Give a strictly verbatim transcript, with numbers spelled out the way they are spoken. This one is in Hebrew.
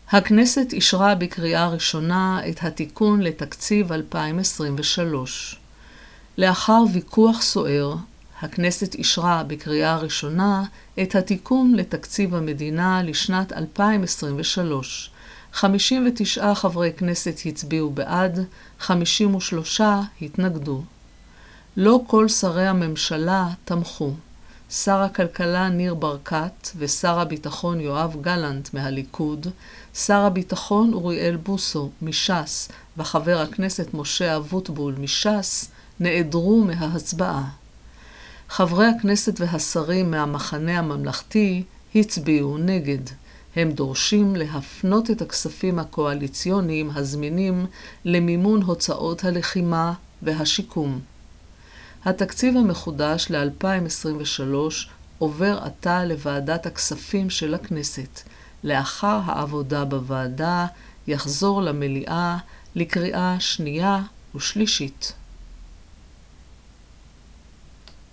הכנסת אישרה בקריאה ראשונה את התיקון לתקציב אלפיים עשרים ושלוש. לאחר ויכוח סוער, הכנסת אישרה בקריאה ראשונה את התיקון לתקציב המדינה לשנת אלפיים עשרים ושלוש. חמישים ותשעה חברי כנסת הצביעו בעד, חמישים ושלושה התנגדו. לא כל שרי הממשלה תמכו. שר הכלכלה ניר ברקת ושר הביטחון יואב גלנט מהליכוד, שר הביטחון אוריאל בוסו מש"ס וחבר הכנסת משה אבוטבול מש"ס נעדרו מההצבעה. חברי הכנסת והשרים מהמחנה הממלכתי הצביעו נגד. הם דורשים להפנות את הכספים הקואליציוניים הזמינים למימון הוצאות הלחימה והשיקום. התקציב המחודש ל-אלפיים עשרים ושלוש עובר עתה לוועדת הכספים של הכנסת. לאחר העבודה בוועדה יחזור למליאה לקריאה שנייה ושלישית.